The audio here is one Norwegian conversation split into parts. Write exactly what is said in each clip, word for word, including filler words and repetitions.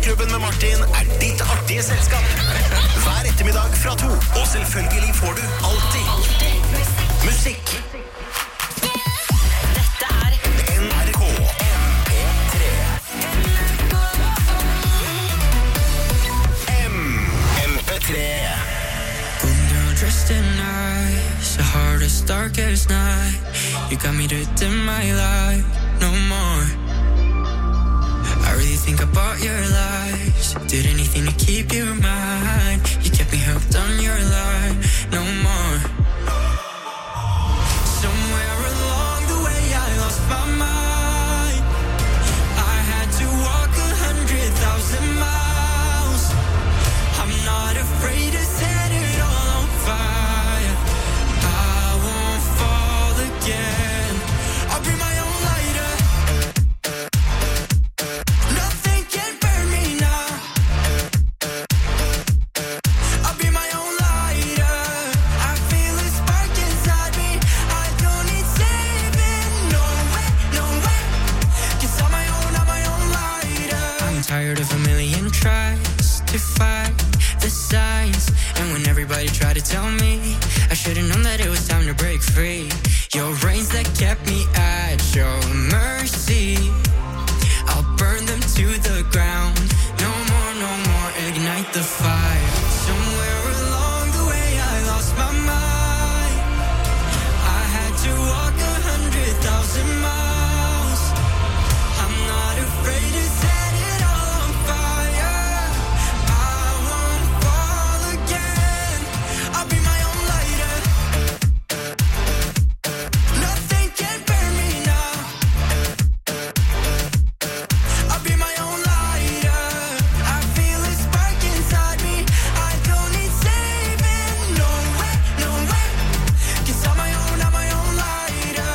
Morgenklubben med Martin er ditt artige selskap. Hver ettermiddag fra to. Og selvfølgelig får du alltid, alltid. musikk. Dette er N R K M P tre. M M P tre. Dressed in eyes, the hardest, darkest night. You got me to dim my light, no more. I really think I bought your lies. Did anything to keep you in mind. You kept me hooked on your line, no more. Somewhere along the way I lost my mind. I had to walk a hundred thousand miles. I'm not afraid to set it all on fire. I won't fall again. I'll be my own lighter. Nothing can burn me now. I'll be my own lighter. I feel a spark inside me. I don't need saving. No way, no way. 'Cause I'm my own, I'm my own lighter. I'm tired of a million tries to fight the signs. And when everybody tried to tell me, I should've known that it was time to break free. Your reins that kept me at your mercy, I'll burn them to the ground. No more, no more, ignite the fire. Somewhere along the way I lost my mind. I had to walk a hundred thousand miles. I'm not afraid to set it all on fire. I won't fall again. I'll be my own lighter. Nothing can burn me now. I'll be my own lighter. I feel a spark inside me. I don't need saving. No way, no way. 'Cause I'm my own, I'm my own lighter.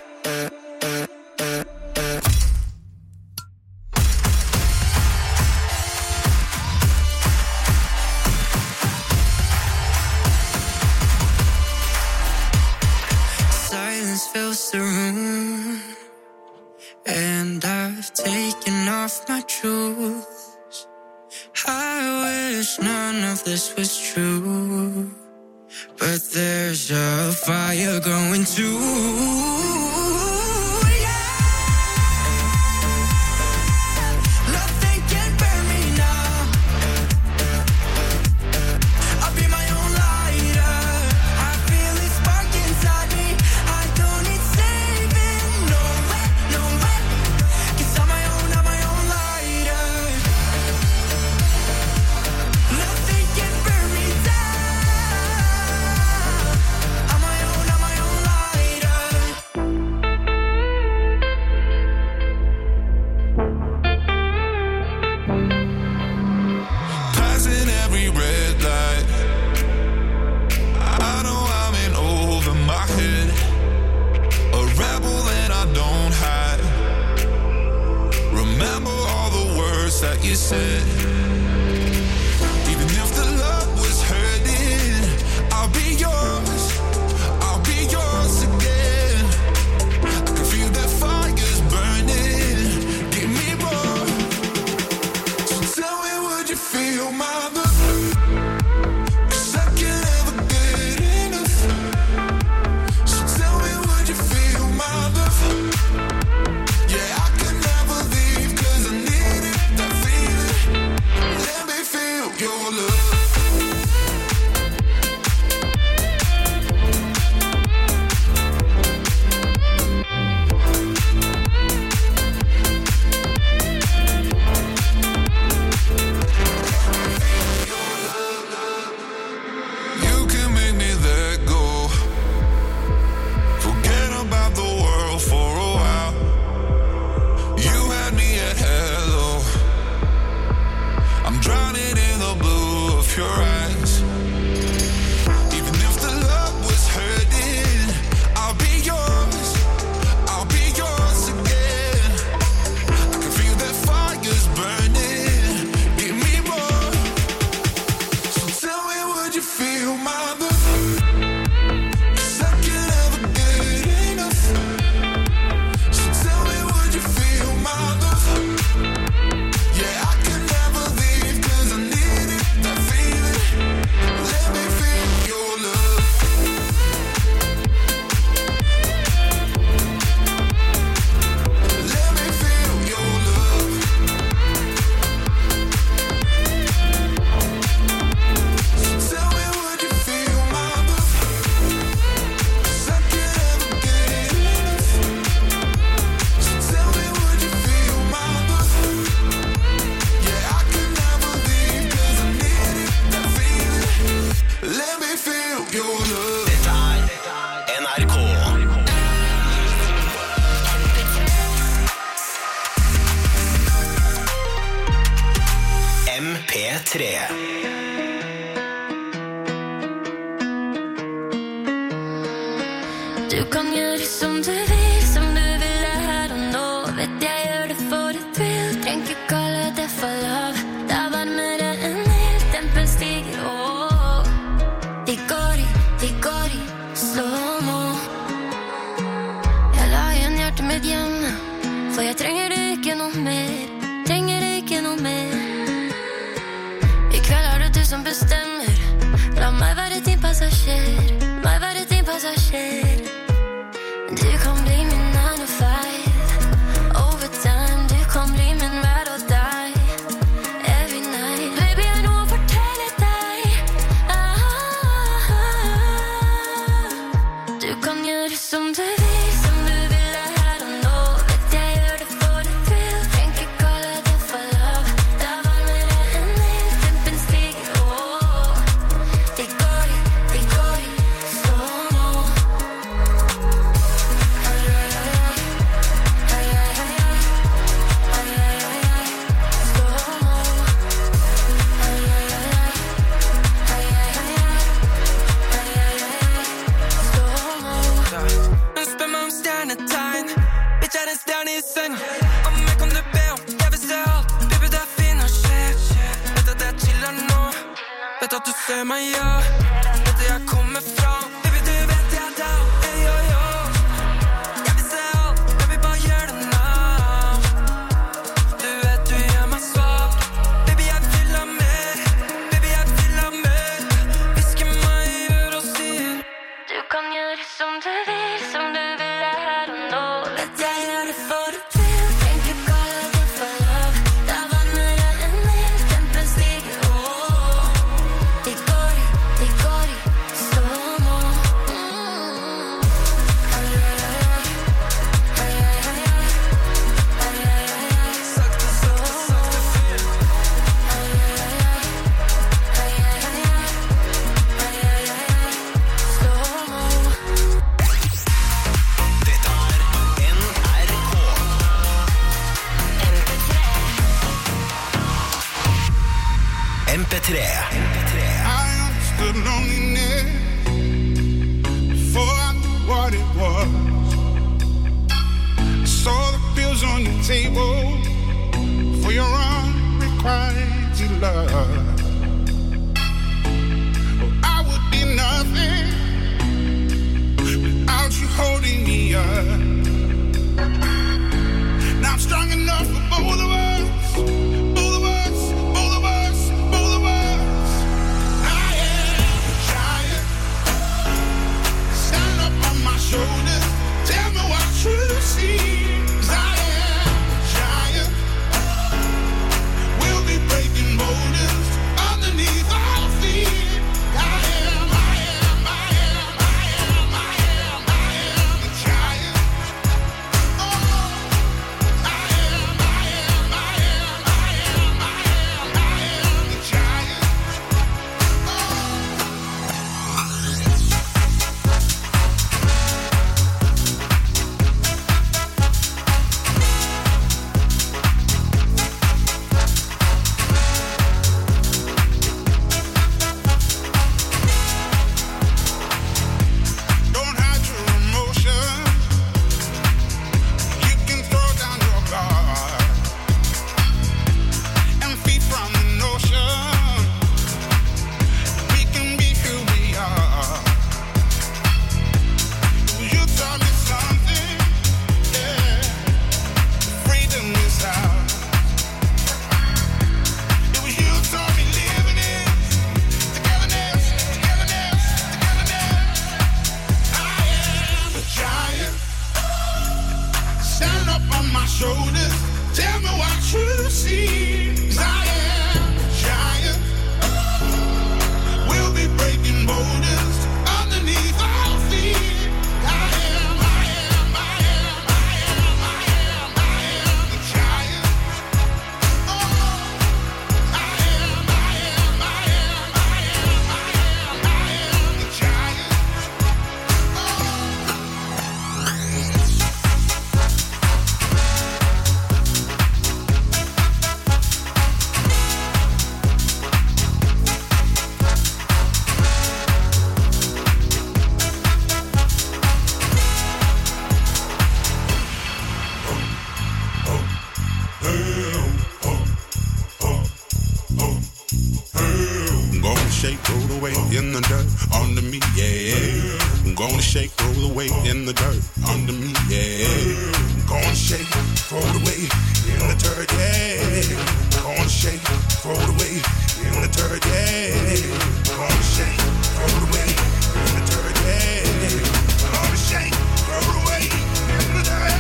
Silence fills the room, and I've taken off my shoes. I wish none of this was true, but there's a fire growing too. Nothing can burn me now. I'll be my own lighter. I feel a spark inside me. I don't need saving. No way, no way. 'Cause I'm my own, I'm my own lighter. Nothing can burn me down. I'm my own, I'm my own lighter. Passing every red light. I know I'm in over my head. A rebel and I don't hide. Remember all the words that you said. Even if the love was hurting, I'll be yours. I'll be yours again. I can feel that fire's burning. Give me more. So tell me, would you feel my love? 'Cause I can't ever get enough. So tell me, would you feel my love? Yeah, I can never leave 'cause I need it, that feeling. tre. Du kan gjøre som du vil, som du vil her og nå. Vet jeg gjør det for et vil, trenger ikke kalle det for love. Det er varmere enn ild, tempen stiger og vi går i, vi går i slow-mo. Jeg la igjen hjertet mitt hjemme, for jeg trenger det ikke noe mer. Trenger det ikke noe mer. I kveld er det du som bestemmer. La meg være din passasjer, meg være din passasjer. Du kan bli min nine to five overtime, du kan bli min ride or die every night. Baby, jeg har noe å fortelle deg. ah, Du kan gjøre som du vil, som du vil her og nå. Vet jeg gjør det for et vil, trenger ikke kalle det for love. Det er varmere enn ild, tempen stiger og vi går i, vi går i slow-mo. Hun spør meg om stjernetegn. Bitch er en stjerne i seng. Om jeg kan du be om, jeg vil se alt. Baby, det er fin og skjer. Vet at jeg chiller nå. Vet at du ser meg, ja. Vet at jeg kommer fra. Baby, du vet jeg er down. Hey, yo, yo. Jeg vil se alt. Baby, bare gjør det now. Du vet du gjør meg svak. Baby, jeg vil ha mer. Baby, jeg vil ha mer. Hvisker meg i øret og sier Du kan gjøre som du vil, som du vil her og nå. Vet jeg gjør det for et vil, trenger ikke kalle det for love. Det er varmere enn ild, tempen stiger og vi går i, vi går i slow-mo. Mm. Ai, ai, ai, ai. Ai, ai, ai, ai. Ai, ai, ai, ai. sakte, sakte, sakte fyr. Ai, ai, ai, ai. Ai, ai, ai, ai. Ai, ai, ai, ai. Slow-mo. Dette er N R K. M P tre. M P tre. I understood loneliness before I knew what it was. I saw the pills on your table for your unrequited love. Oh, I would be nothing without you holding me up. Now I'm strong enough for both of us. Both of us, both of us, both of us. I am a giant. Stand up on my shoulders. Tell me what you see. 'Cause I am a giant. We'll be breaking boulders underneath our feet. I am, I am, I am, I am, I am, I am a giant. Oh. away in the dirt under me, yeah. I'm gonna shake, throw it away in the dirt under me, yeah. I'm gonna shake, throw it away in the dirt, yeah. I'm gonna shake, throw it away in the dirt, yeah. I'm gonna shake, throw it away in the dirt, yeah. I'm gonna shake, throw it away in the dirt.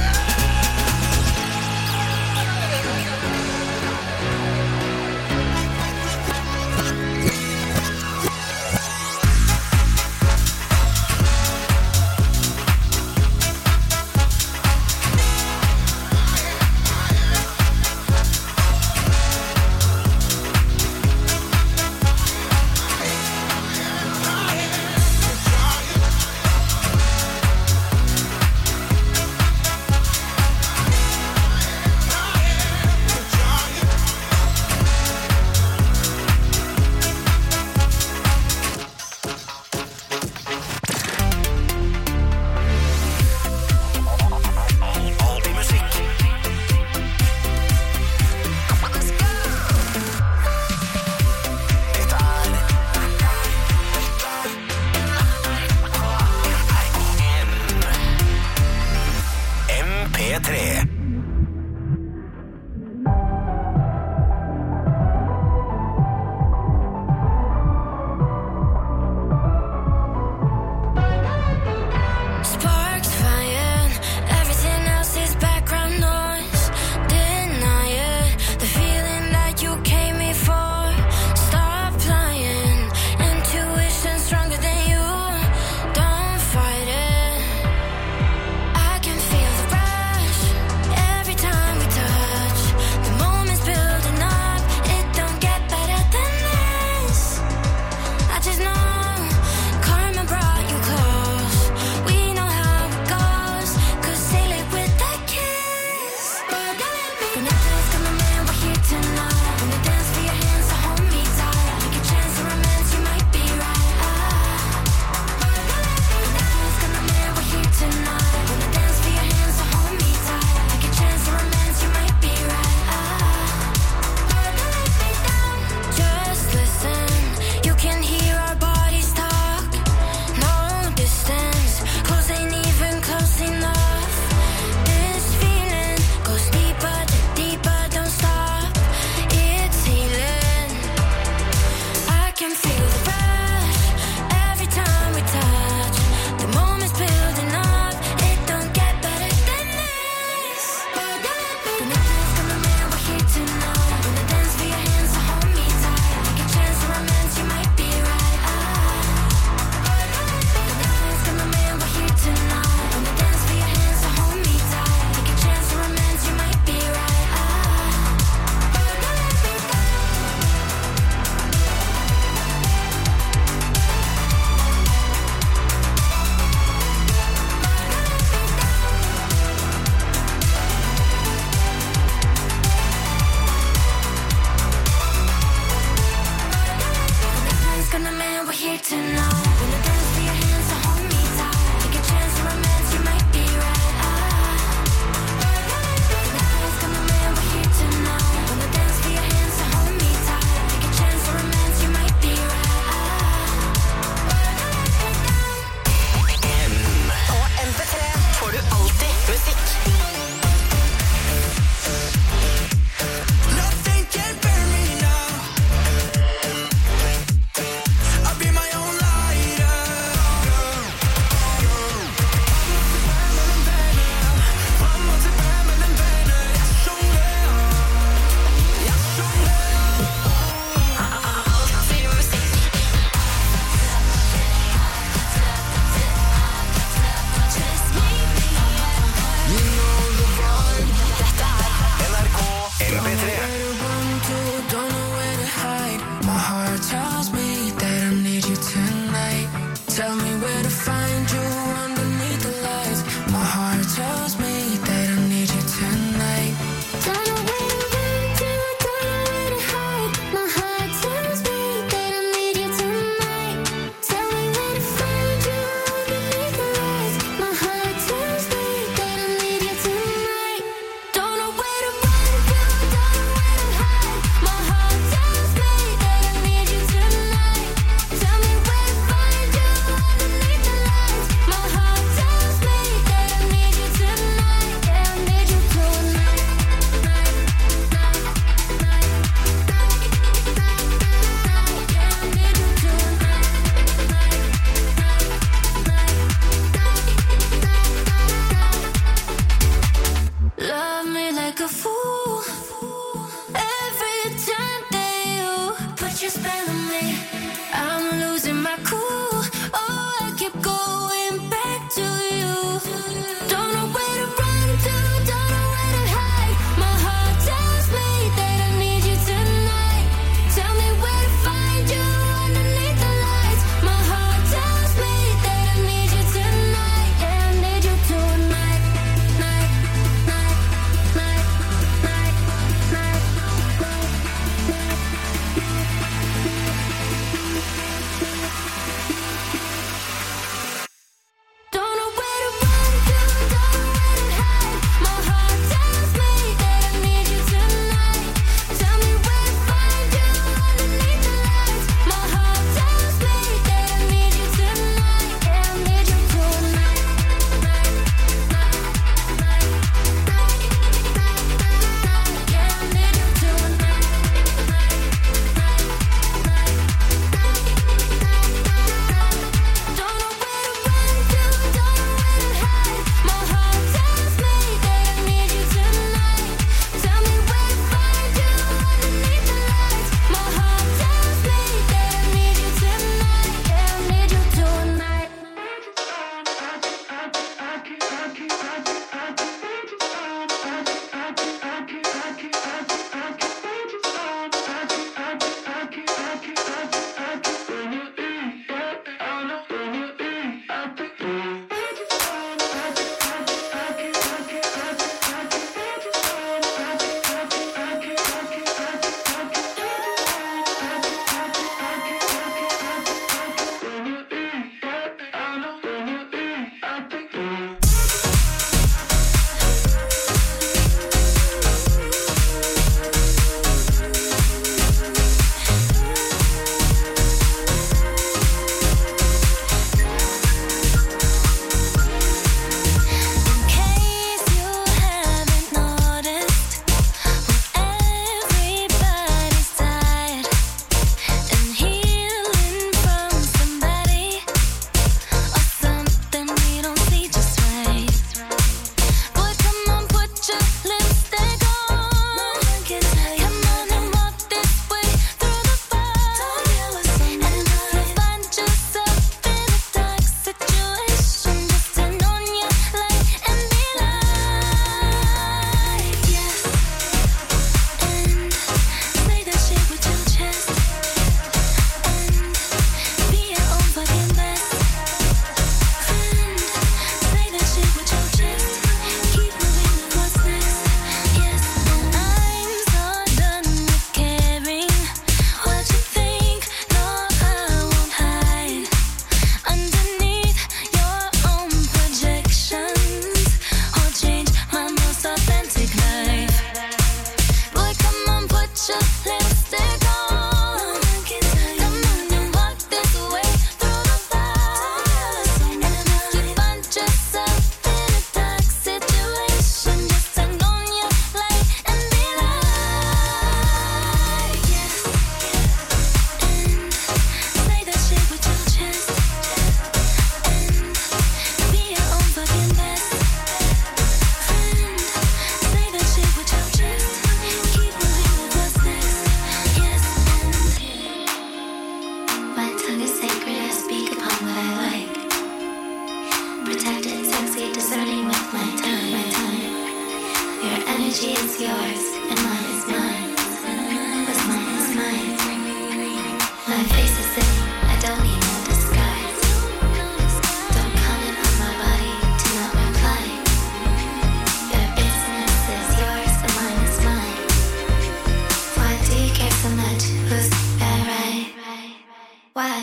so much. Was that right? Why?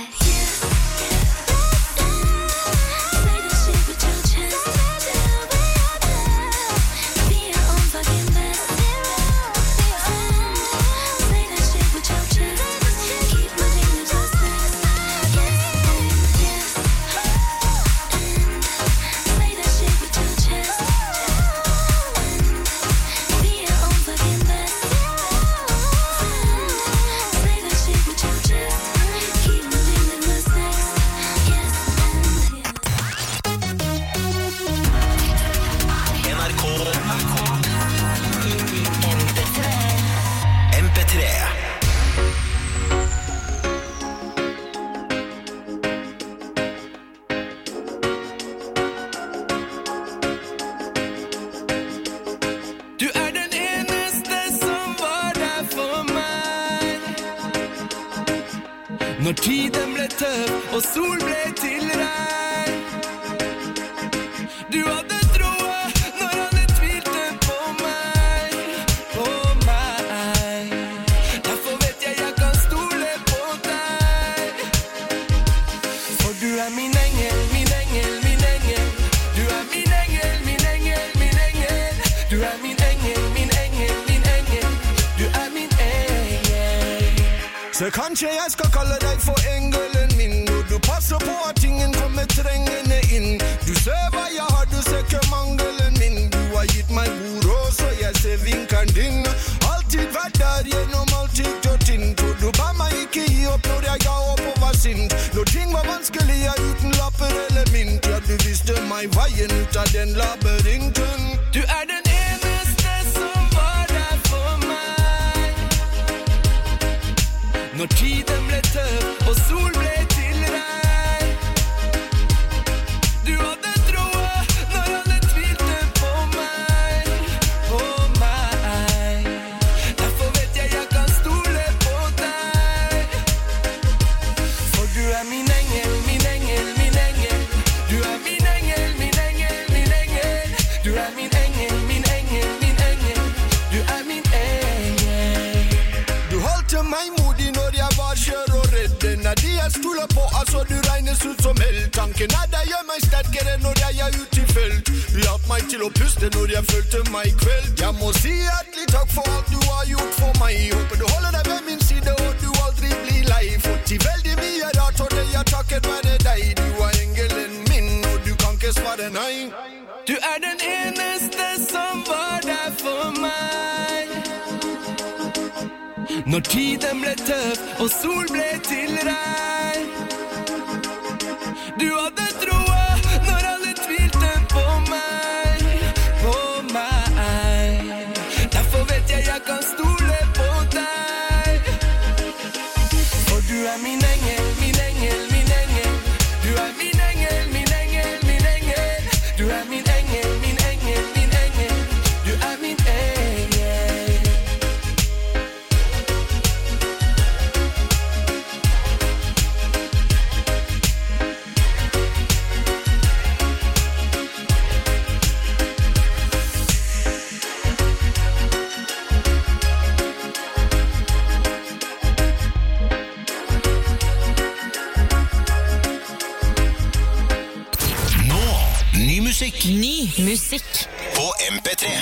Say that shit with your chest. Be your own fucking best friend. Say that shit with your chest. Keep moving the dust next. Yes, and yes. And say that shit with your chest. And be your own fucking best friend. Say that shit with your chest. Keep moving the dust next. Yes, and yes. N R K M P tre. Du er den eneste som var der for meg. Når tiden ble tøff og sol ble til regn. Du hadde troa når alle tvilte på meg, på meg. Derfor vet jeg jeg kan stole på deg. For du er min engel, min engel, min engel. Du er min engel, min engel, min engel. Du er min engel, min engel, min engel. Du er min engel. Så kanskje jeg skal kalle deg for engelen min, når du passer på at ingen kommer trengende inn. Du ser hva jeg har, du ser ikke mangelen min. Du har gitt meg god råd, så jeg ser vinkeren din. Alltid vært der gjennom alltid gjort inn. For du ba meg ikke gi opp når jeg ga opp og var sint. Når ting var vanskelig, jeg uten lapper eller mynt. Ja, du visste meg veien ut av den labyrinten. Du er den eneste som var der for meg. Når tiden ble tøff og sol ble til regn. Du hadde troa når alle tvilte på meg, på meg. Derfor vet jeg jeg kan stole på deg. For du er min engel, min engel, min engel. Du er min engel, min engel, min engel. Du er min engel, min engel, min engel. Du er min engel. Du holdt meg modig når jeg var skjør og redd. Den er de jeg stoler på, altså du regnes ut som held. Tanken er deg gjør meg sterkere når jeg er ute i felt. Du hjalp meg til å puste når jeg følte meg kveld. Jeg må si hjertelig takk for alt du har gjort for meg. Håper du holder deg ved min side og du aldri blir lei. For til veldig mye rart og det jeg takket være deg. Du er engelen min og du kan ikke svare nei. Du er den eneste som var der for meg. Når tiden ble tøff og sol ble til regn. Du hadde troa når alle tvilte på meg, på meg. Derfor vet jeg jeg kan stole på deg. For du er min engel, min engel, min engel. Du er min engel, min engel, min engel. Du er min engel, min engel, min engel. Du er min engel. Nå, ny musikk Ny musikk. på M P tre.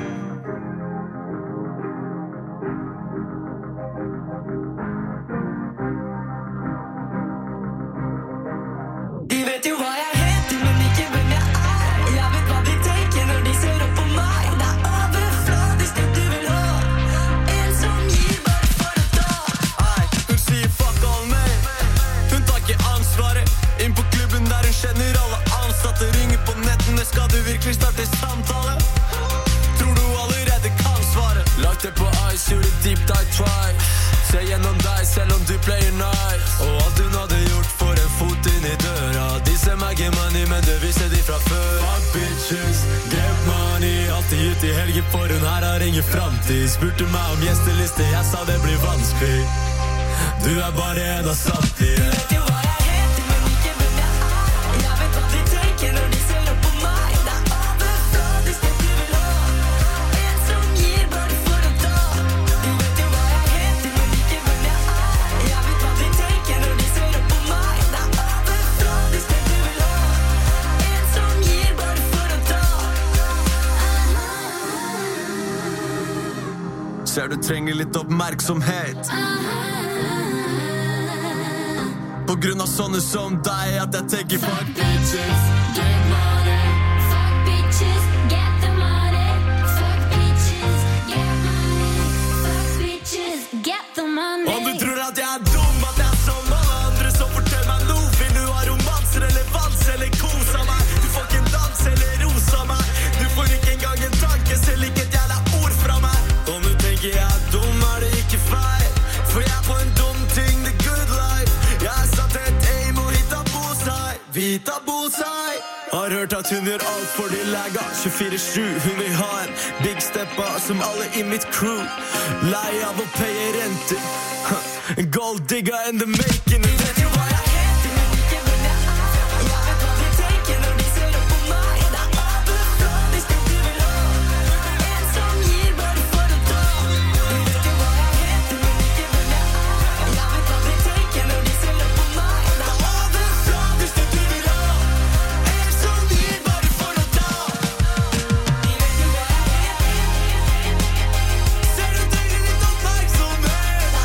De vet jo hva jeg heter, men ikke hvem jeg er. Jeg vet hva de tenker når de ser opp på meg. Det er overfladisk det du vil ha. En som gir bare for å ta. Ei, hun sier fuck all meg. Hun tar ikke ansvaret. Inn på klubben der hun kjenner alle ansatte. Ringer på nettene, skal du virkelig starte samtale? Tror du allerede kan svare? Lagt det på ice, gjorde deep dive try. Se gjennom deg selv om du player nice. Og alt hun hadde gjort for en fot inn i døra. De ser meg i money, men det viser de fra før. Fuck bitches, grep money. Alltid ute i helgen for hun her har ingen framtid. Spurte meg om gjesteliste, jeg sa det blir vanskelig. Du er bare en av samtlige. De vet jo hva jeg heter, men ikke hvem jeg er. Jeg vet hva de tenker når de ser opp på meg. Det er overfladisk det du vil ha. En som gir bare for å ta. De vet jo hva jeg heter, men ikke trenger litt oppmerksomhet. På grunn av sånne som deg at jeg tenker fuck bitches, get money. Fuck bitches, get the money. Fuck bitches, get money. Fuck bitches, get the money. Om du tror at jeg er dum, at jeg er som alle andre, så fortell meg noe. Vil du ha romanser eller vals eller kos av meg? Du får ikke en dans eller ros av meg. Du får ikke engang en tanke, selv ikke et jævla ord fra meg. Om du tenker jeg er dum, er det ikke feil. For jeg er på en dum ting, the good life. Jeg har satt et aim og hitta bosei. Vi hitta bosei. Har hørt at hun gjør alt for de lega tjuefire sju. Hun vil ha en big steppa som alle i mitt crew. Lei av å paye renter. En gold digger in the making. Du vet jo hva jeg heter, men ikke hvem jeg er. Jeg vet hva de tenker når de ser opp på meg. Det er overfladisk det du vil ha. En som gir bare for å ta. Du vet jo hva jeg heter, men ikke hvem jeg er. Jeg vet hva de tenker når de ser opp på meg. Det er overfladisk det du vil ha. En som gir bare for å ta. Du vet jo hva jeg heter. Ser du trenger litt oppmerksomhet.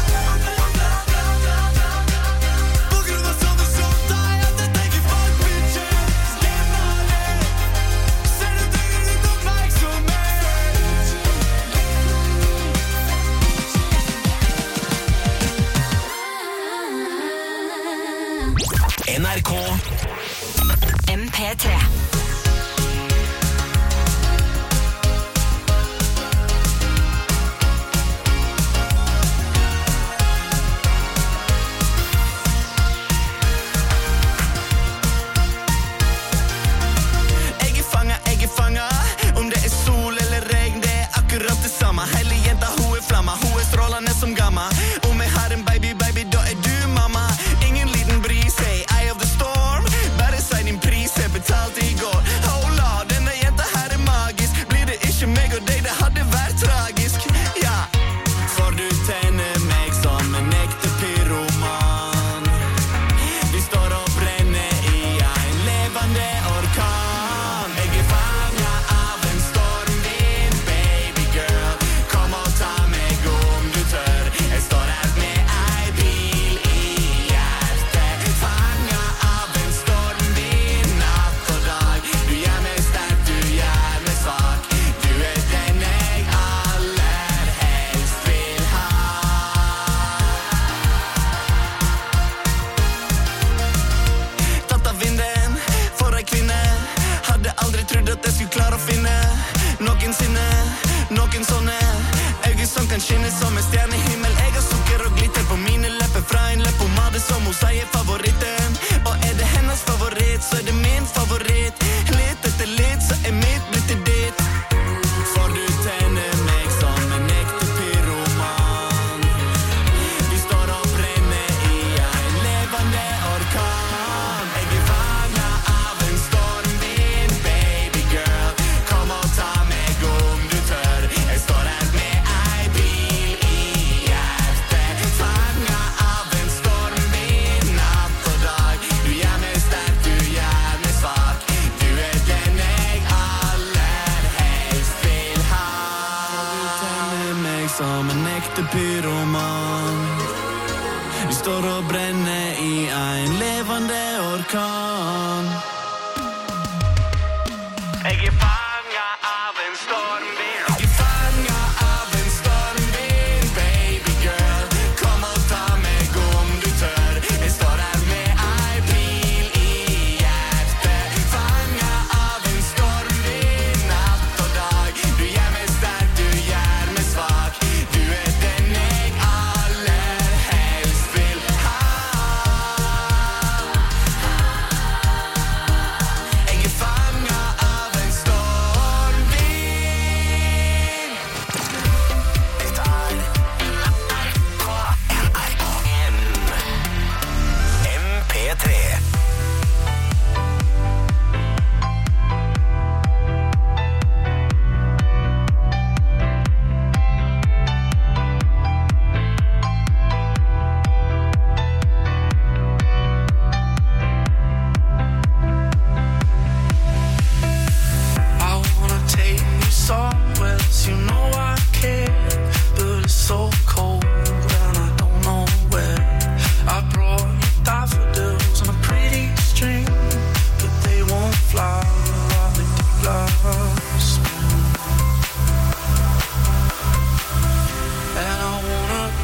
På grunn av sånne som deg at jeg tenker fuck bitches, get money. Ser du trenger litt oppmerksomhet. N R K M P tre. Jeg er fanga, jeg er fanga. Om det er sol eller regn, det er akkurat det samme. Hele jenta, hun er flamma, hun er strålende som gamma. Om jeg har en baby, baby, da er du mamma. Ingen liten bris, hey, eye of the storm. Bare si din pris, jeg betalte i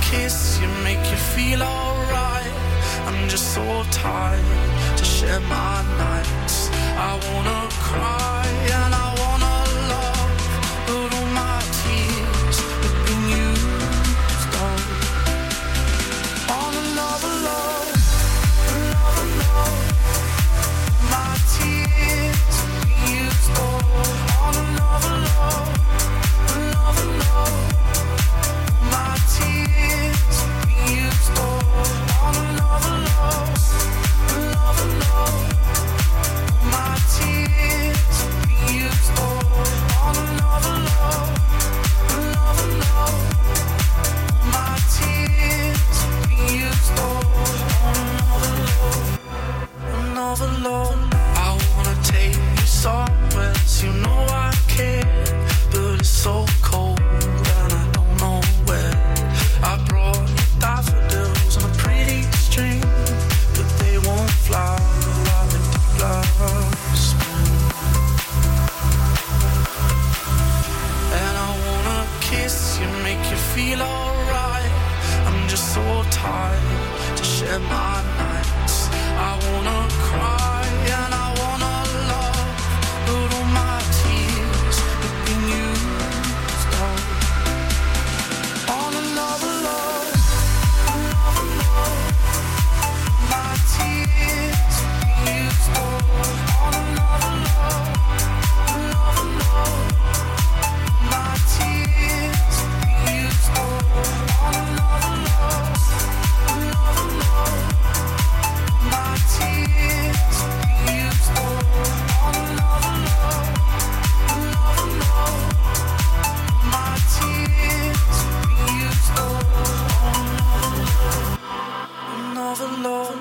kiss you, make you feel alright. I'm just so tired to share my nights. I wanna cry and I wanna love, but all my tears have been used up on another love, another love. My tears have been used up on another love, another love. My tears have been used up on another love, another love. My tears have been used up on another love, another love. My tears have been used up on another love, another love. I wanna take you somewhere, so you know I care, but it's so cold and I don't know where. I brought you daffodils on a pretty string, but they won't fly like the last spring. And I wanna kiss you, make you feel alright. I'm just so tired to share my nights. I wanna cry and I wanna love, but all my tears have been used up on another love, another love. My tears have been used up on another love, another love. My tears have been used up on another love, another love. My tears have been used up on another love, another love. My tears have been used up on another love, another love.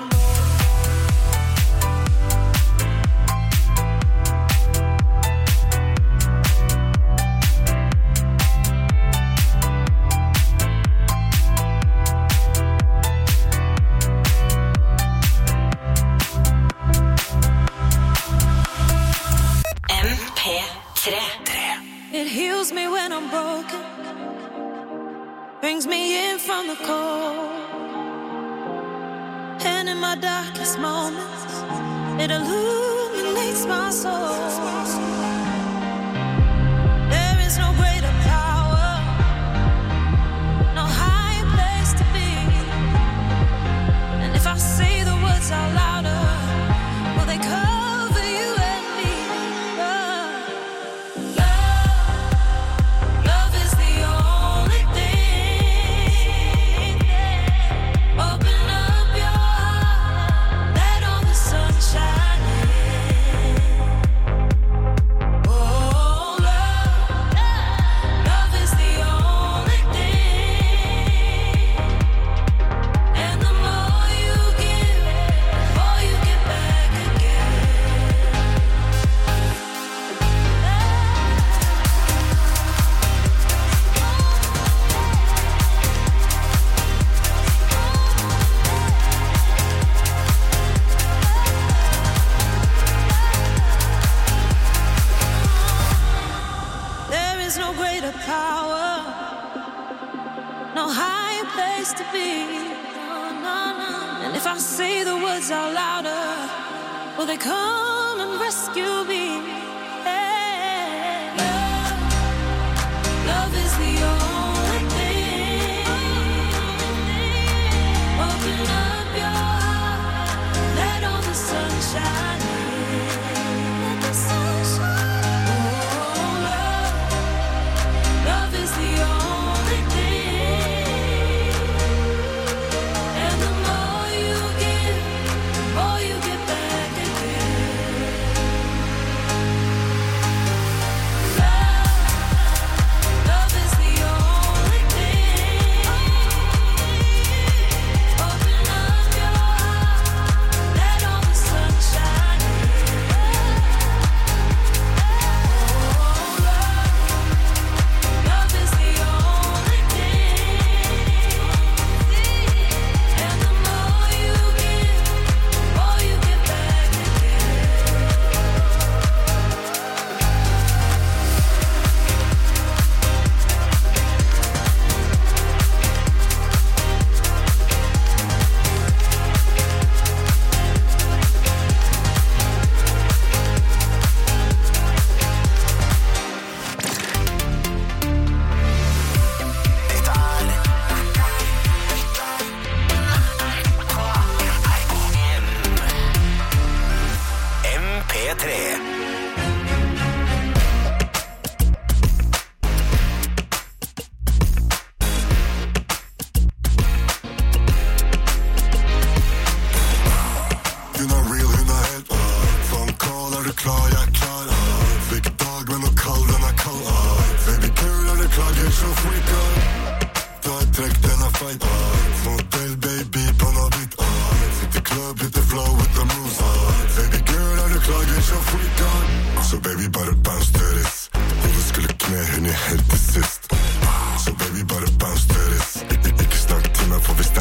M P tre. It heals me when I'm broken, brings me in from the cold, and in my darkest moments, it illuminates my soul. There is no greater power, no higher place to be, and if I say the words out louder, will they cover you and me? Love, love, love is the only thing. Open up your heart, let all the sun shine in. Oh, love, love is the only thing. And the more you give, the more you get back again. There is no greater power, no higher place to be. And if I say the words out louder, will they come and rescue me? Yeah. Love, love is the only thing. Open up your heart, let all the sun shine in. Let the sun shine. Oh, love, love is the only thing. And the more you give, the more you get back again.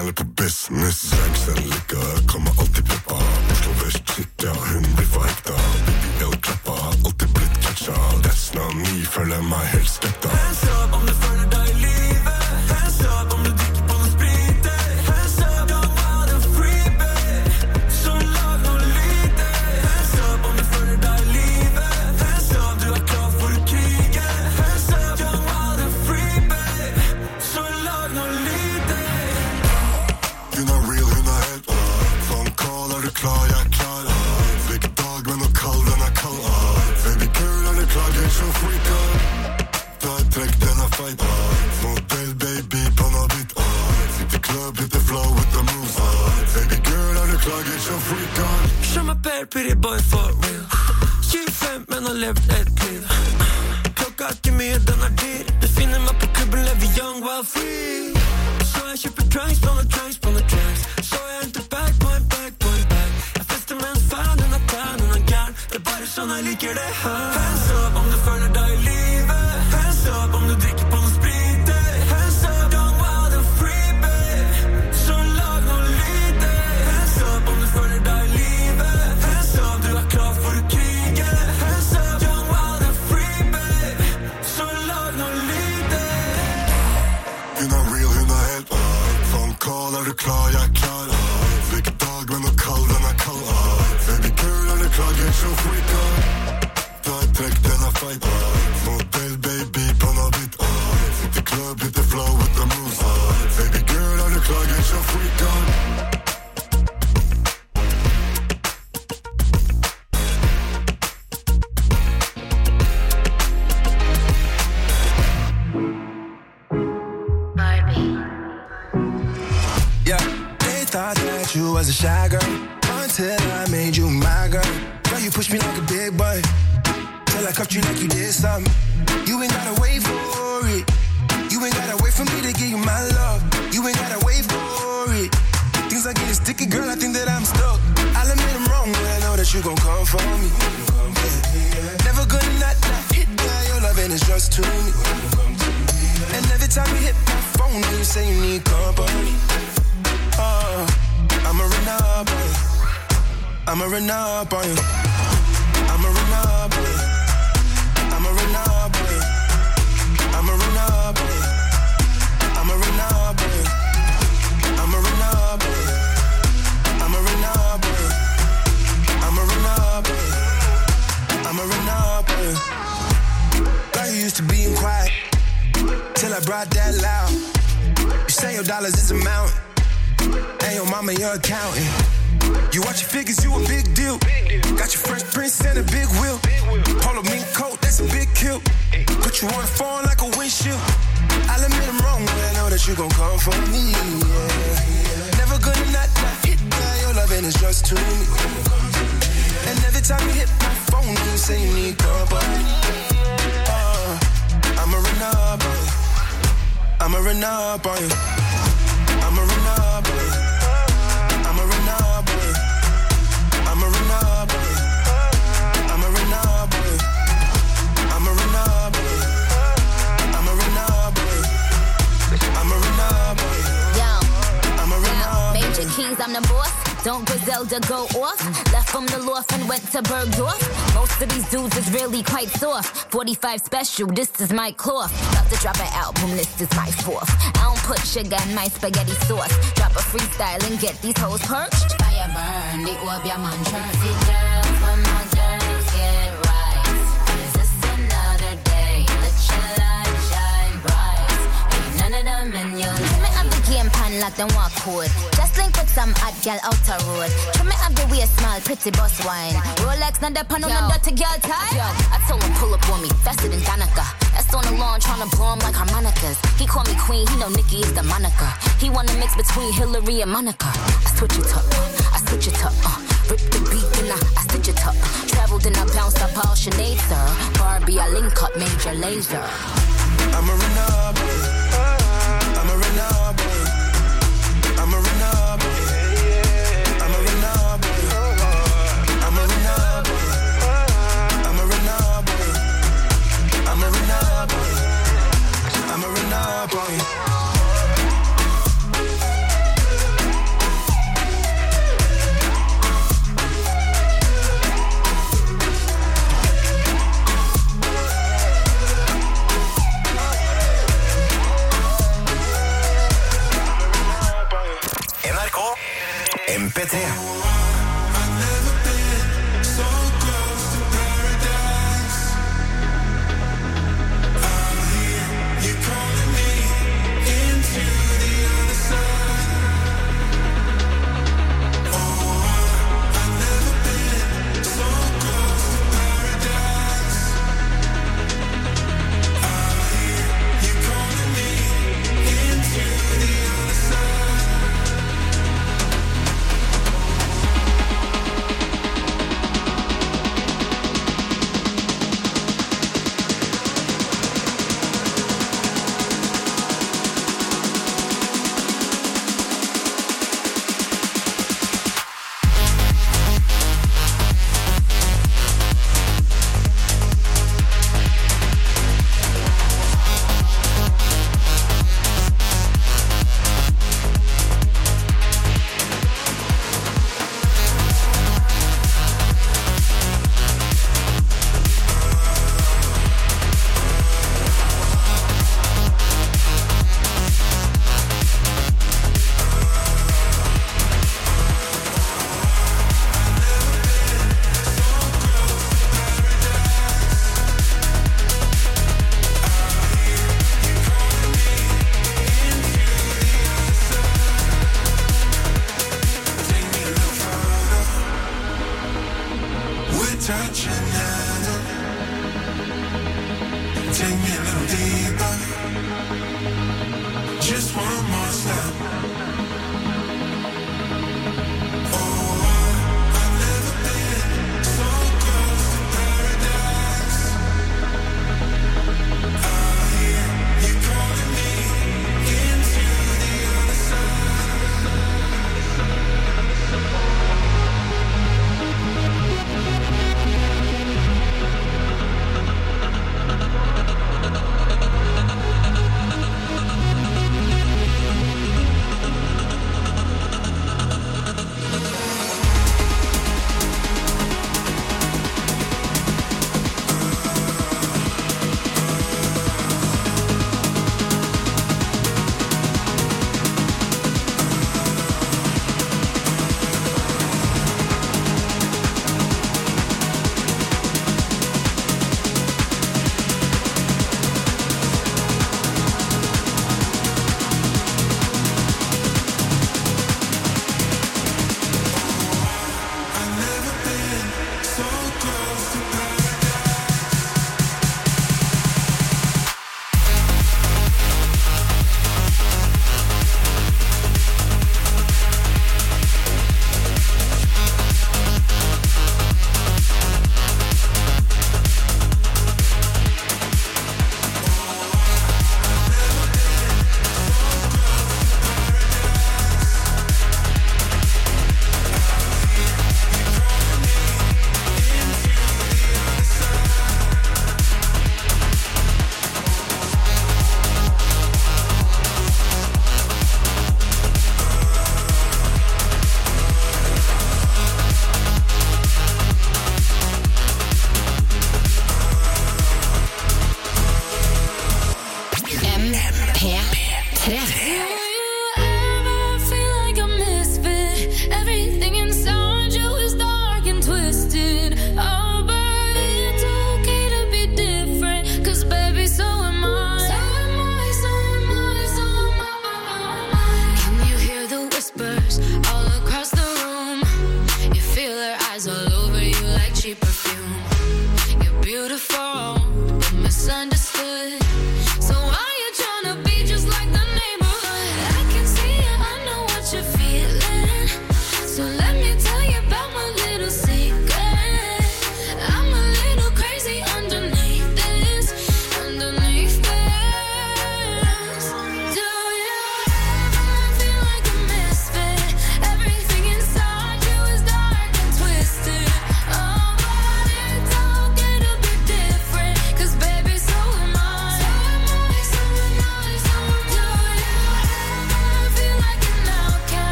style på business. Gangster ligger, kommer alltid peppa. Oslo vest sitter, hun blir for hekta. Baby el-klappa, alltid blitt catcha. Resten av ni føler meg helt skepta. Hands up om du føler deg i livet. Hands up om du drikker på noe sprit. Hands up, young, wild and free, babe. Så lag noe lyd. Hands up om du føler deg i livet. Hands up, du er klar for å krige. Hands up, young, wild and free, babe. Så lag noe lyd. Hun er real, hun er helt uh, Fan Carl, er du klar? Jeg er klar uh, Fikk dag, men noe kald, den er kald uh, Baby girl, er du klar? Get your freak uh, Ta et trekk, den er fight uh, Modell, baby, panna bit uh, Sitte club, hit the flow with the moves uh, Baby girl, er du klar? Get your freak uh. Show my bad, pretty boy for real. tjuefem, men har levd et liv. Klokka er ikke mye, den er dyr. Du finner meg på klubben, lever young, wild, free. Så jeg kjøper drinks, blåne drinks, blåne drinks. Så jeg henter bag på en bag på en bag. Jeg fester med en fan, hun er tan, hun er gern. Det er bare sånn jeg liker det her. Hands up om du føler deg i livet. Hands up om du drikker på noe sprit. Hands up, young, wild and free, babe. Så lag noe lyd. Hands up om du føler deg i livet. Hands up, du er klar for å krige. Hands up, young, wild and free, babe. Så lag noe lyd. Hun er real, hun er helt uh, Fan Carl, er du klar? Jeg er klar uh, Fikk dag, men noe kald, den er kald uh, Baby girl, er du klar? Get your freak uh, Ta et trekk, den er fight uh, Modell, baby, panna bit uh, Sitte club, hit the flow with the moves uh, Baby girl, er du klar? Get your freak uh. Yeah, they thought that you was a shy girl until I made you my girl. Girl, you pushed me like a big boy till I cuffed you like you did something. You ain't gotta wait for it. You ain't gotta wait for me to give you my love. You ain't gotta wait for it. Things are getting sticky, girl, I think that I'm stuck. I'll admit I'm wrong, but I know that you gon' come for me. Never gonna not, not hit that. Your loving is just to me. And every time you hit my phone, you say you need company. Oh, I'ma run up on you. I'ma run up on you. I'ma run up on you. I'ma run up on you. I'ma run up on you. I'ma run up on you. I'ma run up on you. I'ma run up on you. I'ma run up on you. I'ma run up on you. Girl, you used to being quiet till I brought that loud. You say your dollars is a mountain, and your mama your accountant. You watch your figures, you a big deal. Got your Fresh Prince and a big wheel. Polo mink coat, that's a big kill. Put you on the phone like a windshield. I'll admit I'm wrong, but I know that you gon' come for me. Yeah. Never gonna not, not hit that. Your loving is just to me. And every time you hit my phone, you say you need company. Uh, I'ma run up on you. I'ma run up on you. I'ma run up on you. I'ma run up on you. I'ma run up on you. I'ma run up on you. I'ma run up on you. I'ma run up on you. I'ma run up on you. Yo, I'ma run up. Major Keys, I'm the boss. Don't Griselda go off? Left from the loft and went to Bergdorf. Most of these dudes is really quite soft. forty-five special, this is my cloth. About to drop an album, this is my fourth. I don't put sugar in my spaghetti sauce. Drop a freestyle and get these hoes perched. Fire burn, the orb, your man turn. See girls, when my girls get right. Is this another day? Let your light shine bright. Ain't none of them in your Trim it up the game pan like them walk code. Just link with some hot girl outer road. Trim it up the way small, pretty boss wine. Rolex, not the pan on the dirty girl tie. Yo, I told him pull up on me, faster than Danica. That's on the lawn, tryna blow him like harmonicas. He call me queen, he know Nikki is the moniker. He wanna mix between Hillary and Monica. I switch it up, uh, I switch it up, uh. Rip the beat and I, I stitch it up. Traveled and I bounced up all Sinead, sir. Barbie, I link up, major laser. I'ma run up on you. I'ma run up on you. I'ma run up on you. I'ma run up on you. I'ma run up on you. I'ma run up on you. I'ma run up on you. I'ma run up on you. M P tre.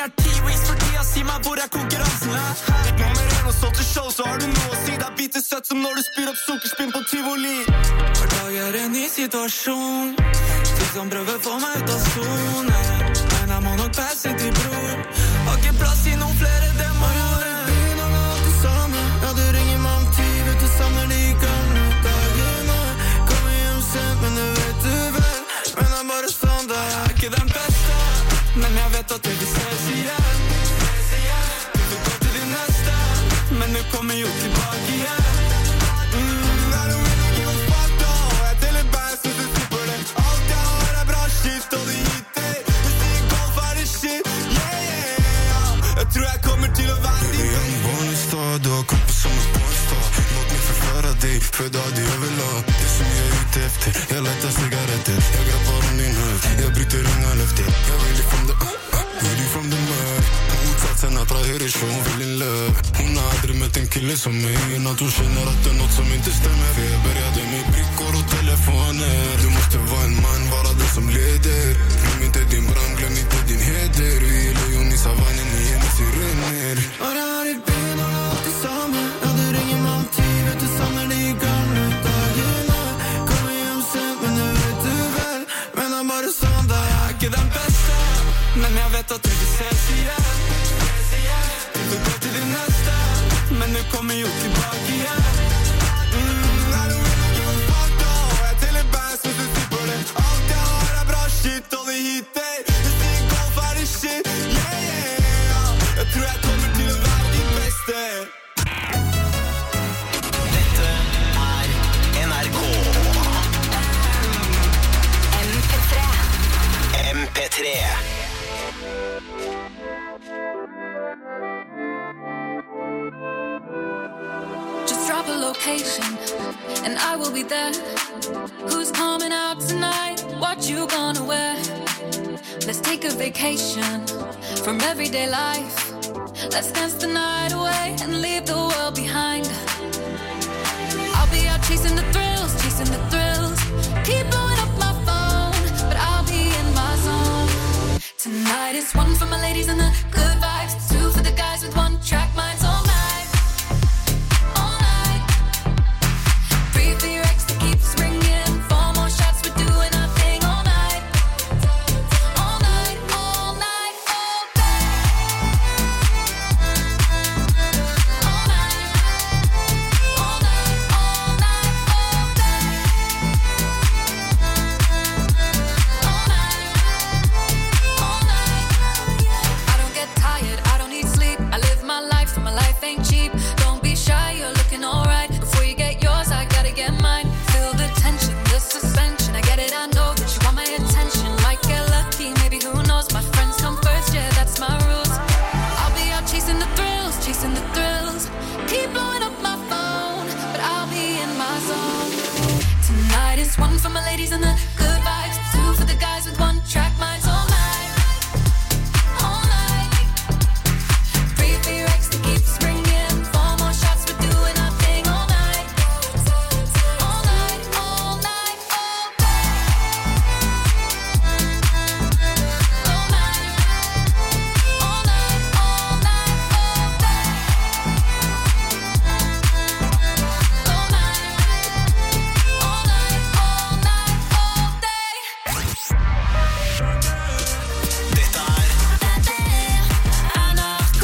er T-Weeks for tida, si meg hvor er konkurransen her. Nummer en og solgt til show, så har du noe å si. Det er bitesøtt som når du spyr opp sukkerspinn på Tivoli. Hver dag er en ny situasjon, de som prøver få meg ut av zone. Men jeg må nok passe til bror, har ikke plass i noen flere demoner. Byen har alt det samme, ja du ringer meg om ti, vet du savner de gamle dagene. Kommer hjem sent, men det vet du vel. Men det er bare sånn, det er ikke den beste. Men jeg vet at det vi ses igjen. Du vil gå til din neste, men du kommer jo tilbake igjen. Mm, I don't really give a fuck da. Jeg teller bæs hvis du slipper det. Alt jeg har er bra shit, og det hitter. Hvis det ikke går ferdig shit, yeah, yeah. Jeg tror jeg kommer til å være din beste. En bonusstad, du har kommet som en bonusstad. Låt meg forklare deg, for da de jeg vil ha. Det som jeg er ute efter, jeg leter sigaretter. Jeg grabber om din høv, jeg bryter unga løfter. Jeg vil litt from the, uh, uh, really from the mud. Motsatsen er fra høyre show, hun vil in love. Hun har aldri møtt en kille som meg, enn at hun skjønner at det er noe som ikke stemmer. For jeg började med brickor og telefoner. Du måste vara en man, vara den som leder. Glöm inte din brand, glöm inte din heder. Vi är lejon i savannen, ni är med sirener. Og det er i byen, og det er alltid samme. Ja, du ringer meg om ti, vet du savner de gamle dagene. Kommer hjem sent, men det vet du vel. Men det er bare sånn, det er ikke den beste. Men jeg vet at du vil ses igjen. Du vil gå til din neste, men du kommer jo tilbake igjen. Mm, I don't really give a fuck da. Jeg teller bæs hvis du slipper det. Alt jeg har er bra shit, og det hitter. Hvis det ikke går ferdig shit, yeah, yeah. Jeg tror jeg kommer til å være din beste. Dette er N R K M P tre. M P tre. Just drop a location and I will be there. Who's coming out tonight? What you gonna wear? Let's take a vacation from everyday life. Let's dance the night away and leave the world behind. I'll be out chasing the thrills, chasing the thrills. Keep blowing up my phone, but I'll be in my zone. Tonight is one for my ladies and the good vibes, two for the guys with one track minds all night. All night. Three for your ex that keeps ringing. Four more shots, we're doing our thing all night. All night, all night, all day. All night. All night, all night, all day. All night. All night. I don't get tired, I don't need sleep. I live my life, so my life ain't cheap. Don't be shy, you're looking alright. Before you get yours, I gotta get mine. Feel the tension, the suspension. I get it, I know that you want my attention. Might get lucky, maybe who knows. My friends come first, yeah, that's my rules. I'll be out chasing the thrills, chasing the thrills. Keep blowing up my phone, but I'll be in my zone. Tonight is one for my ladies and the good vibes, two for the guys with one track minds all night. All night. Three for your ex that keeps ringing. Four more shots, we're doing our thing all night. All night, all night, all day. All night. All night, all night, all day. All night. All night, all night, all day. Dette er N R K.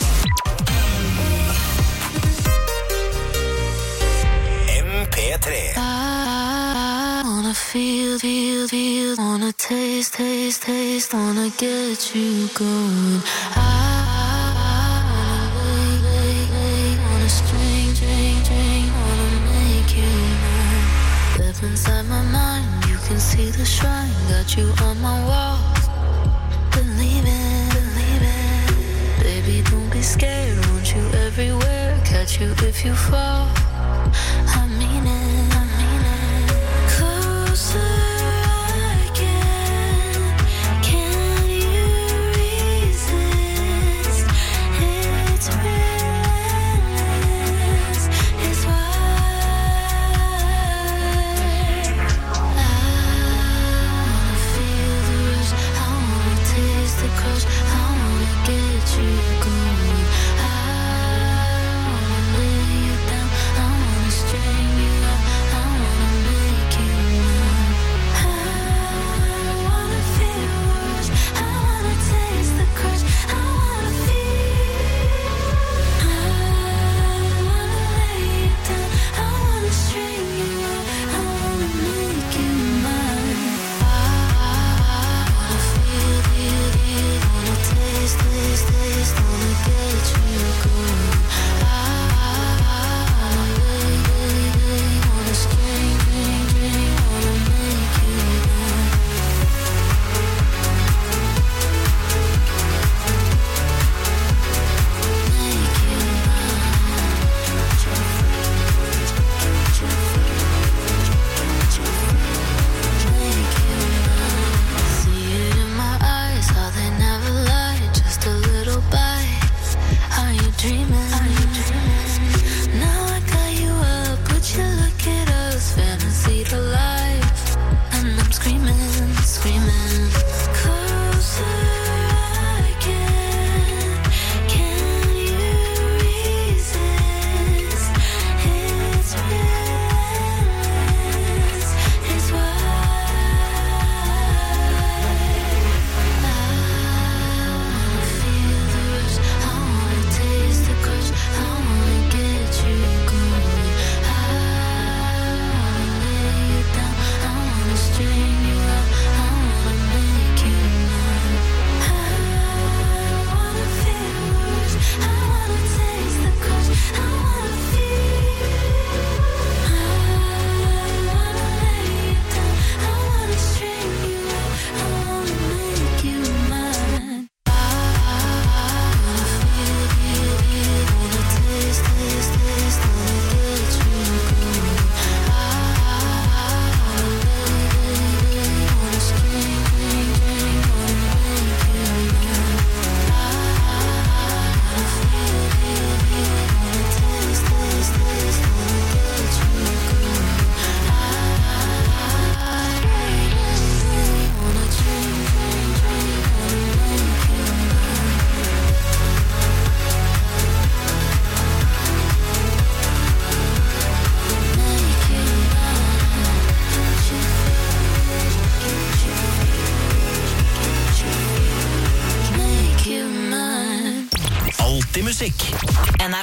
M P tre. I wanna feel, feel, feel. Wanna taste, taste, taste. Wanna get you going. I wanna lay, lay, lay. Wanna string, string, string. Wanna make you mine. Step inside my mind, you can see the shrine. Got you on my walls. Believe it, believe it. Baby, don't be scared. Want you everywhere. Catch you if you fall. I mean it, I mean it. Closer I can. Can you resist? It's relentless. It's wide. I wanna feel the rush. I wanna taste the crush. I wanna get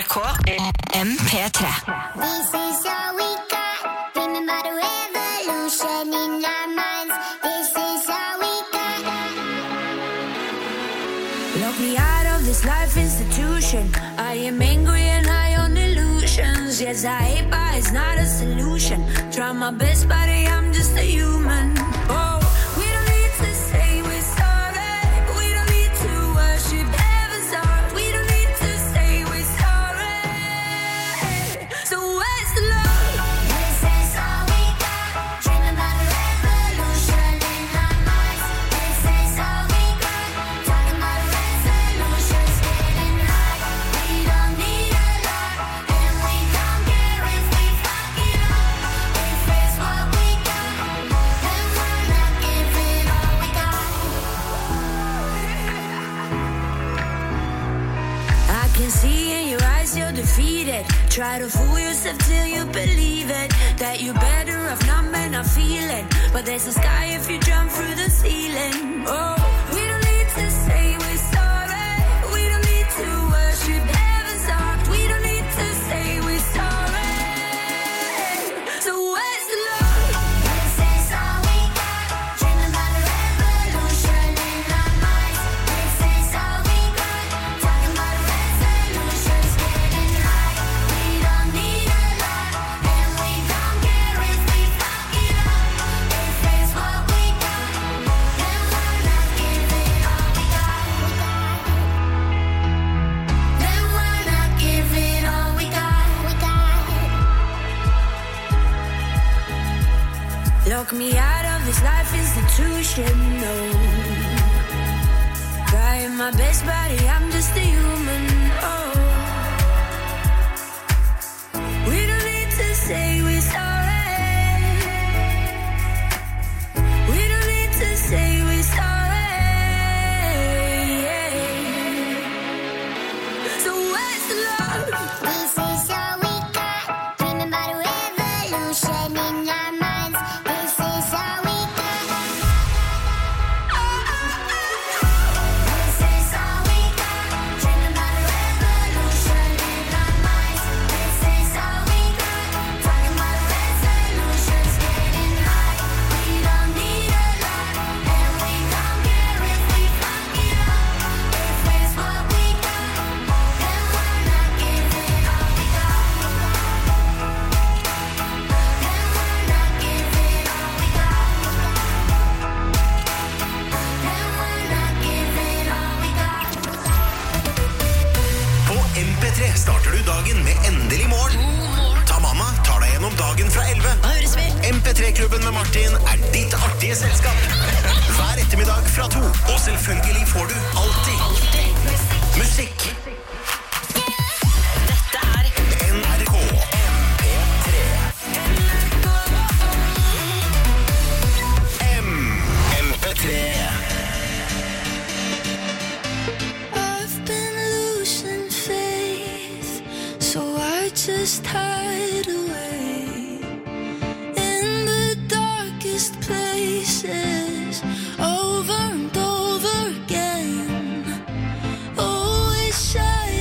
K M P tre. This is all we got. Remember the revolution in our minds. This is all we got. Lock me out of this life institution. I am angry and high on illusions. Yes, I hate, but it's not a solution. Try my best, but I'm just a human. Oh, we don't need to say we're sorry. We don't need to worship heaven's heart. We don't need to say we're sorry. So where's the love? This is all we got. Dreaming about the revolution in our minds. This is all we got. Talking about resolutions, getting high. We don't need a lot, and we don't care if we fuck it up. If it's what we got, then we're not giving all we got. I can see in your eyes you're defeated. Try to fool yourself till you believe it. That you're better off not men not feeling. But there's a sky if you jump through the ceiling. Oh, we don't need to say we're sorry. We don't need to worship heaven's heart. We don't need to say we're sorry. So where's the love? This is all we got. Dreaming about the revolution in our minds. This is all we got. Talking about resolutions, getting high. We don't need a lot, and we don't care if we fuck it up. If it's what we got, then we're not giving all we got. Then we're not giving all we got. We got. Lock me out of this life institution, no. Trying my best, buddy, I'm just a human, oh. We don't need to say we're sorry. We don't need to say we're sorry. So where's the love? This is all we got. Dreaming about a revolution in our minds. This is all we got. This is all we got. Dreaming about a revolution in our minds. This is all we got. Talking about resolutions, getting high. We don't need a lot, and we don't care if we fuck it up. If it's what we got, then we're not giving all we got. Then we're not giving all we got. Then we're not giving all we got. På M P tre starter du dagen med endelig morgen. Tamanna tar deg gjennom dagen fra elleve. M P tre-klubben med Martin er ditt artige selskap. Hver ettermiddag fra to. Og selvfølgelig får du alltid musikk. Dette er N R K M P tre. M M P tre. I've been losing faith, so I just hide away in the darkest places, over and over again. Always shy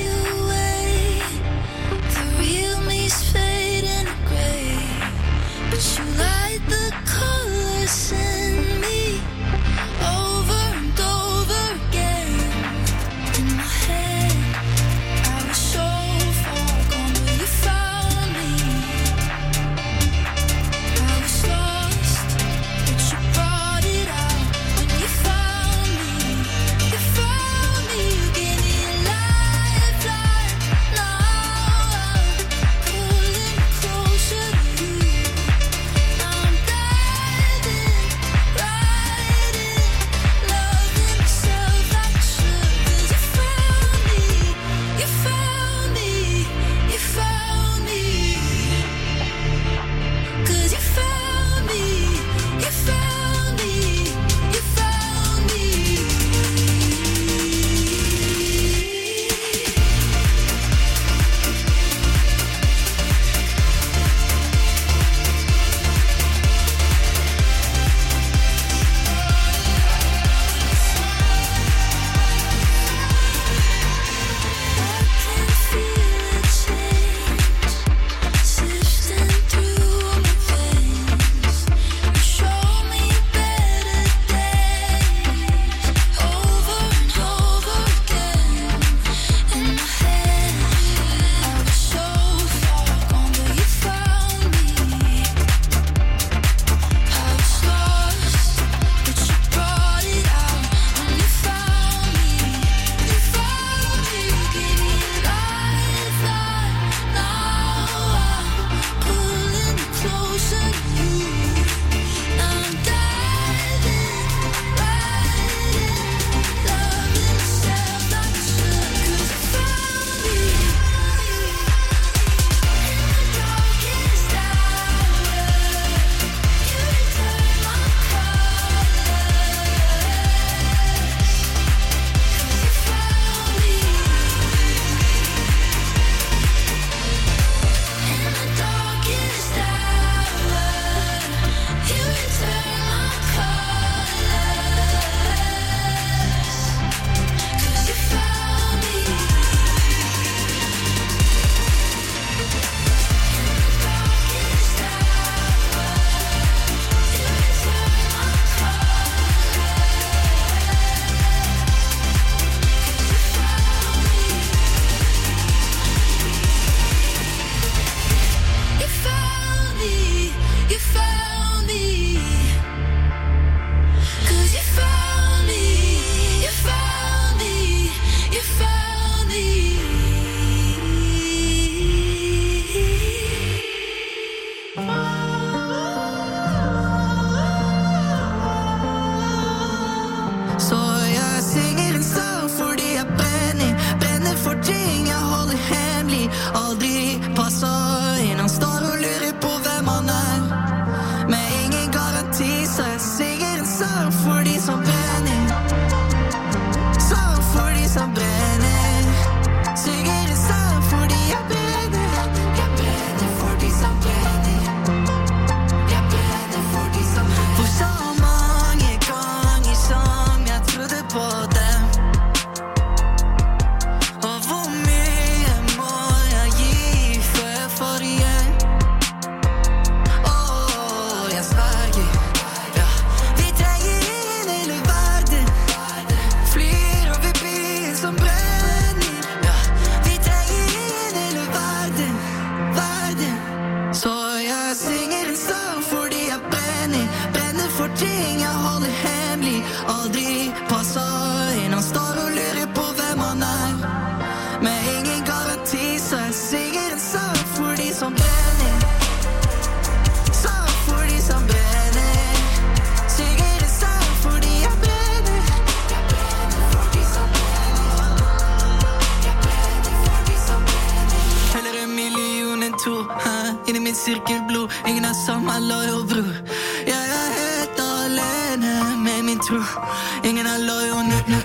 synger en sang fordi jeg brenner. Brenner for ting jeg holder hemmelig. Aldri passer inn. Han står og lurer på hvem han er. Med ingen garanti, så jeg synger en sang for de som brenner. Sang for de som brenner. Synger en sang fordi jeg brenner. Jeg brenner for de som brenner. Jeg brenner for de som brenner. Heller en million enn to, hæ? Inni mitt sirkelblod. Ingen er samme loyal bror. Jeg er helt alene med min tro. Ingen er loyal nu, nu.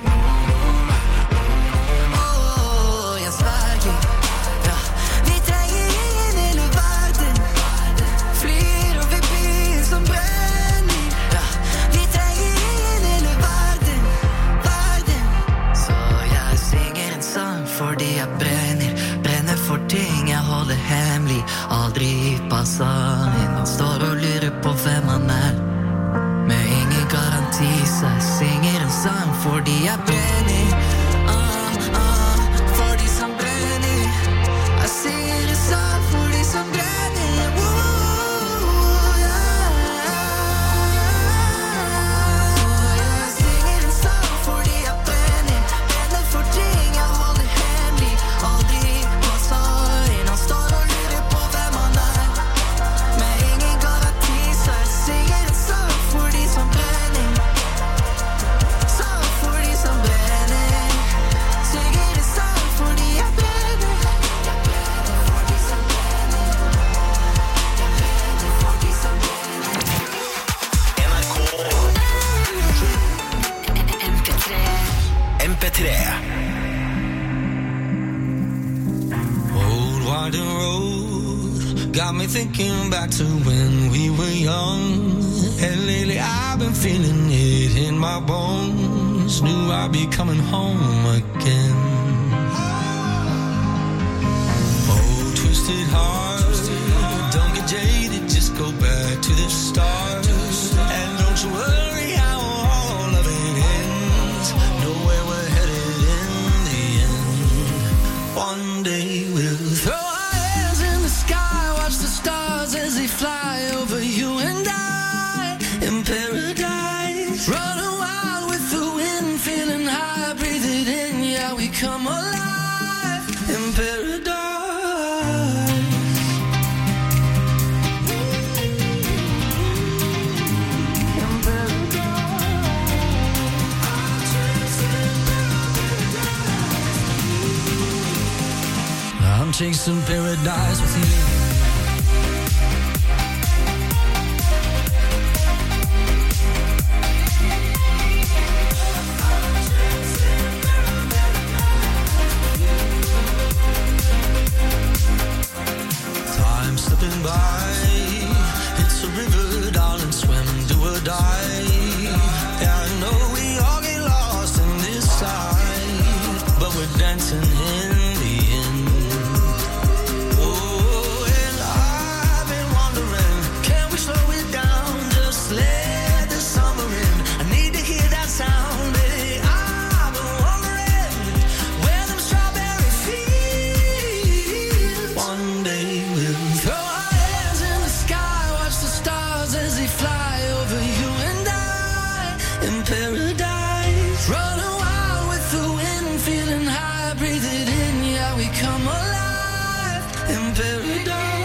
Åh, jeg sverger. Ja. Vi trenger ingen hele verden. Flyr over byen som brenner. Ja. Vi trenger ingen hele verden. Verden. Så jeg synger en sang fordi jeg brenner. Brenner for ting jeg holder hemmelig. Aldri passer inn. Han står og lurer på hvem han er. Med ingen garanti, så jeg synger en sang fordi jeg brenner. Ah, ah, for de som brenner. Jeg synger en sang for de som brenner. Woo, yeah. Jeg synger en sang fordi jeg brenner. Brenner for ting jeg holder hemmelig. Aldri passer inn. Han står og lurer på hvem han er. Med ingen garanti, så jeg synger en sang for de som brenner. Sang for de som brenner. Synger en sang fordi jeg brenner. Jeg brenner for de som brenner. Jeg brenner for de som brenner. M P tre. M P tre. Old winding road got me thinking back to when we were young. And lately I've been feeling it in my bones. Knew I'd be coming home again. Oh, twisted heart, don't get jaded, just go back to the start. And don't you worry how all of it ends. Know where we're headed in the end. One day we'll throw our hands in the sky, watch the stars as they fly over you and I in paradise. Running wild with the wind, feeling high, breathe it in, yeah, we come alive in paradise. I'm chasing paradise with you. Time slipping by, it's a river, darling, swim, do or die. Yeah, I know we all get lost in this side, but we're dancing in the end. Oh, and I've been wondering, can we slow it down, just let the summer in? I need to hear that sound, baby. I've been wondering where them strawberry fields. One day we'll throw our hands in the sky, watch the stars as they fly over you and I in paradise. Running wild with the wind, feeling high, breathe it in, yeah, we come alive in paradise.